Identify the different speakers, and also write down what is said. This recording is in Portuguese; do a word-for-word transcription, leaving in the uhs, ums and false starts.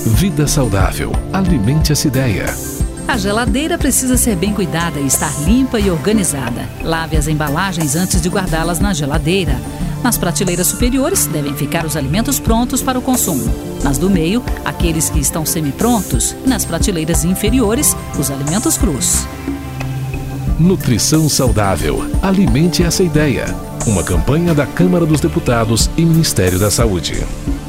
Speaker 1: Vida saudável. Alimente essa ideia.
Speaker 2: A geladeira precisa ser bem cuidada e estar limpa e organizada. Lave as embalagens antes de guardá-las na geladeira. Nas prateleiras superiores devem ficar os alimentos prontos para o consumo. Nas do meio, aqueles que estão semi-prontos. E nas prateleiras inferiores, os alimentos crus.
Speaker 1: Nutrição saudável. Alimente essa ideia. Uma campanha da Câmara dos Deputados e Ministério da Saúde.